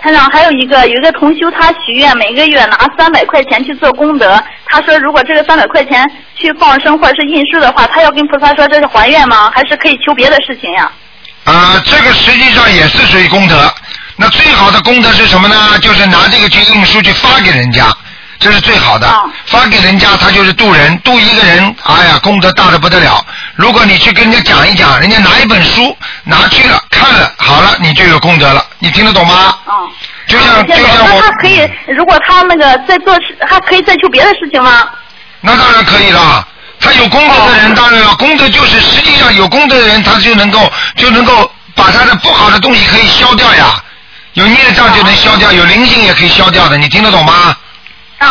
台长还有一个同修，他许愿每个月拿300块钱去做功德。他说，如果这个300块钱去放生或者是印书的话，他要跟菩萨说这是还愿吗？还是可以求别的事情呀？ 这个实际上也是属于功德。那最好的功德是什么呢？就是拿这个去印书去发给人家，这是最好的。发给人家，他就是渡人，渡一个人，哎呀，功德大得不得了。如果你去跟人家讲一讲，人家拿一本书拿去了看了，好了，你就有功德了。你听得懂吗？就像我。 他可以，如果他那个在做事，他可以再求别的事情吗？ 那当然可以了。他有功德的人，当然了，功德就是实际上有功德的人，他就能够把他的不好的东西可以消掉呀。有孽障就能消掉，有灵性也可以消掉的，你听得懂吗？